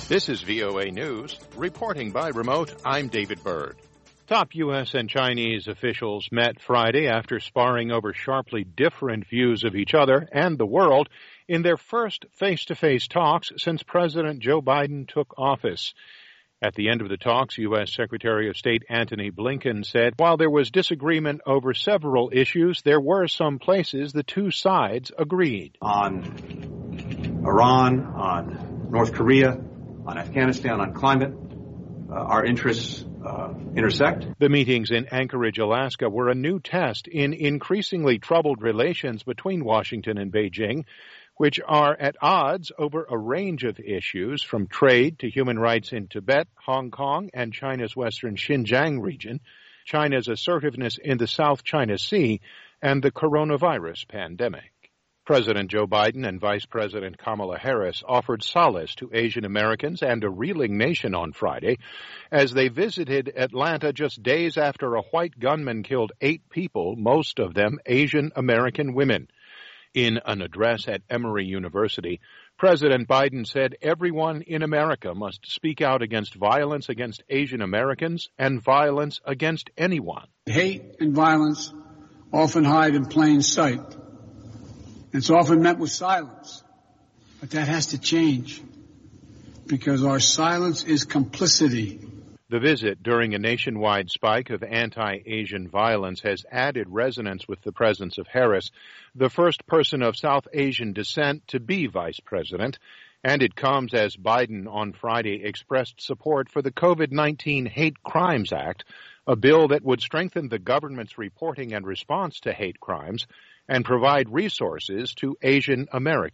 This is VOA News. Reporting by remote, I'm David Byrd. Top U.S. and Chinese officials met Friday after sparring over sharply different views of each other and the world in their first face-to-face talks since President Joe Biden took office. At the end of the talks, U.S. Secretary of State Antony Blinken said while there was disagreement over several issues, there were some places the two sides agreed. On Iran, on North Korea, on Afghanistan, on climate, our interests intersect. The meetings in Anchorage, Alaska were a new test in increasingly troubled relations between Washington and Beijing, which are at odds over a range of issues from trade to human rights in Tibet, Hong Kong, and China's western Xinjiang region, China's assertiveness in the South China Sea, and the coronavirus pandemic. President Joe Biden and Vice President Kamala Harris offered solace to Asian Americans and a reeling nation on Friday as they visited Atlanta just days after a white gunman killed 8 people, most of them Asian American women. In an address at Emory University, President Biden said everyone in America must speak out against violence against Asian Americans and violence against anyone. Hate and violence often hide in plain sight. It's often met with silence, but that has to change because our silence is complicity. The visit during a nationwide spike of anti-Asian violence has added resonance with the presence of Harris, the first person of South Asian descent to be vice president, and it comes as Biden on Friday expressed support for the COVID-19 Hate Crimes Act, a bill that would strengthen the government's reporting and response to hate crimes and provide resources to Asian Americans.